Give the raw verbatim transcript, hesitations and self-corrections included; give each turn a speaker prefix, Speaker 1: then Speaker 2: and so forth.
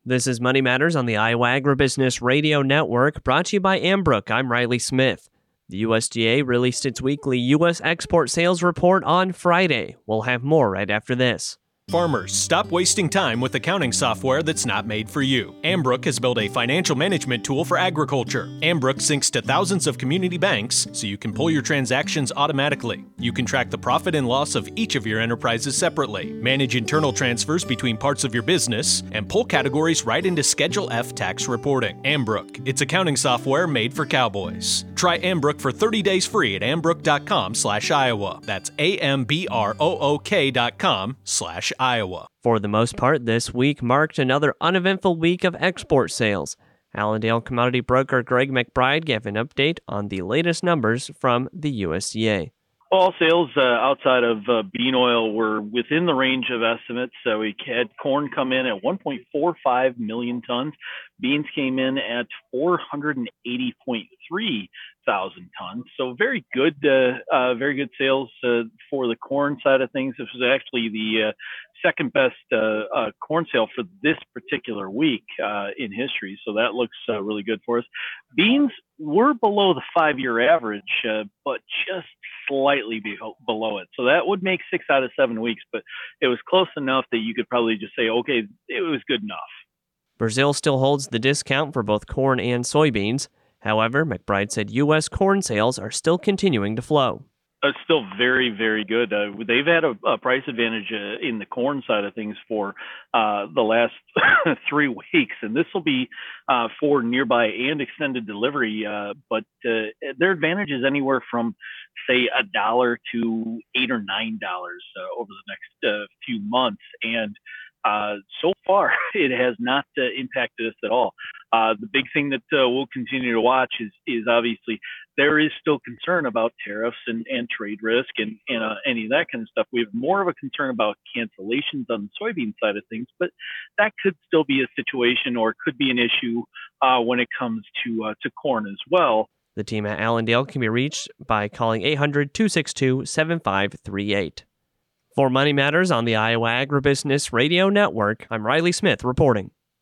Speaker 1: This is Money Matters on the Iowa Agribusiness Radio Network, brought to you by Ambrook. I'm Riley Smith. The U S D A released its weekly U S export sales report on Friday. We'll have more right after this.
Speaker 2: Farmers, stop wasting time with accounting software that's not made for you. Ambrook has built a financial management tool for agriculture. Ambrook syncs to thousands of community banks so you can pull your transactions automatically. You can track the profit and loss of each of your enterprises separately, manage internal transfers between parts of your business, and pull categories right into Schedule F tax reporting. Ambrook, it's accounting software made for cowboys. Try Ambrook for thirty days free at ambrook.com slash Iowa. That's A-M-B-R-O-O-K dot com slash Iowa.
Speaker 1: For the most part, this week marked another uneventful week of export sales. Allendale commodity broker Greg McBride gave an update on the latest numbers from the U S D A.
Speaker 3: All sales uh, outside of uh, bean oil were within the range of estimates. So we had corn come in at one point four five million tons. Beans came in at four hundred eighty point three thousand tons. So very good, uh, uh, very good sales uh, for the corn side of things. This was actually the uh, second best uh, uh, corn sale for this particular week uh, in history. So that looks uh, really good for us. Beans were below the five-year average, uh, but just slightly be- below it. So that would make six out of seven weeks, but it was close enough that you could probably just say, okay, it was good enough.
Speaker 1: Brazil still holds the discount for both corn and soybeans. However, McBride said U S corn sales are still continuing to flow.
Speaker 3: It's still very, very good. Uh, they've had a, a price advantage uh, in the corn side of things for uh, the last three weeks, and this will be uh, for nearby and extended delivery. Uh, but uh, their advantage is anywhere from, say, a dollar to eight or nine dollars uh, over the next uh, few months, and Uh, so far, it has not uh, impacted us at all. Uh, the big thing that uh, we'll continue to watch is, is obviously there is still concern about tariffs and, and trade risk and, and uh, any of that kind of stuff. We have more of a concern about cancellations on the soybean side of things, but that could still be a situation or could be an issue uh, when it comes to uh, to corn as well.
Speaker 1: The team at Allendale can be reached by calling eight hundred, two six two, seven five three eight. For Money Matters on the Iowa Agribusiness Radio Network, I'm Riley Smith reporting.